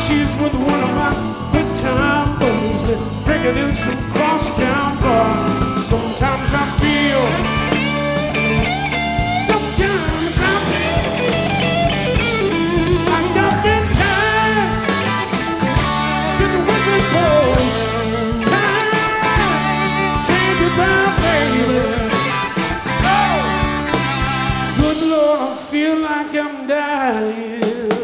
She's with one of my good time boys that drinking in some crosstown.